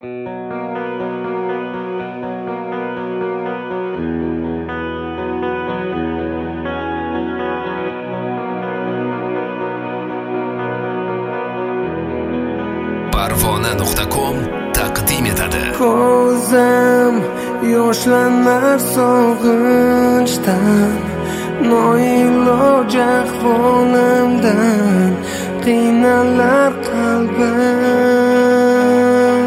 Parvona.com taqdim etadi. Ko'zim yoshlanar sog'inchdan, noiloj ahvolimdan qiynalar qalbim.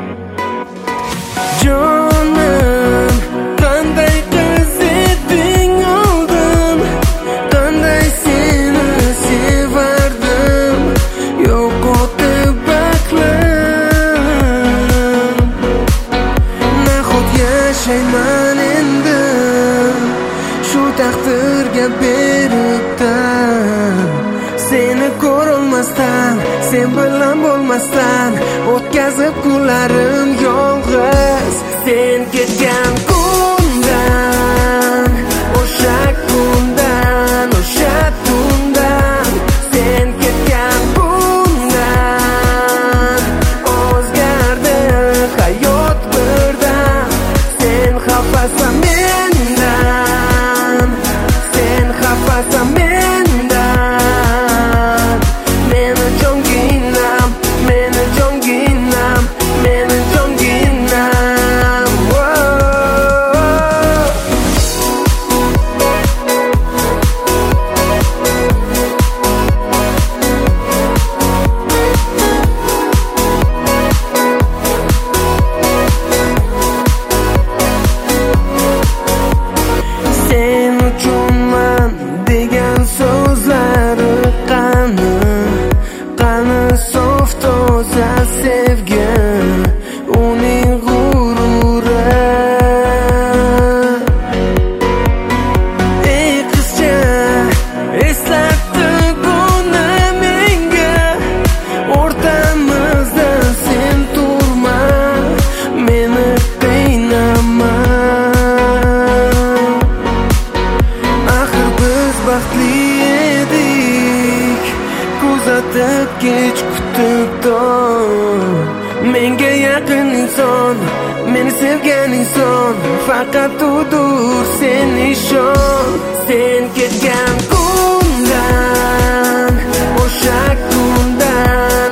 Jonim, qanday qiz eding oldin, qanday seni sevardim, yo'qotib aqlim. Nahot yashayman endi shu taqdirga beribdan, seni ko'rolmasdan, sen bilan bo'lmasdan o'tkazib kunlarim yolg'iz. Sen ketgan kundan, o'sha kundan, o'sha tundan, sen ketgan kundan o'zgardi hayot birdan. Sen xafasan mendan, sen xafasan mendan. Meni jonginam, meni jonginam, meni jonginam. Sen uchunman degan so'zlari qani, qani sof toza sevgi, uning g'ururi. Ey qizcha, eslatdi buni menga, o'rtamizda sen turma, meni qiynama. Axir biz baxtli edik, kuzatib kech kutib tur. Menga yaqin inson, meni sevgan inson faqat udur, sen ishon. Sen ketgan kundan, o'sha kundan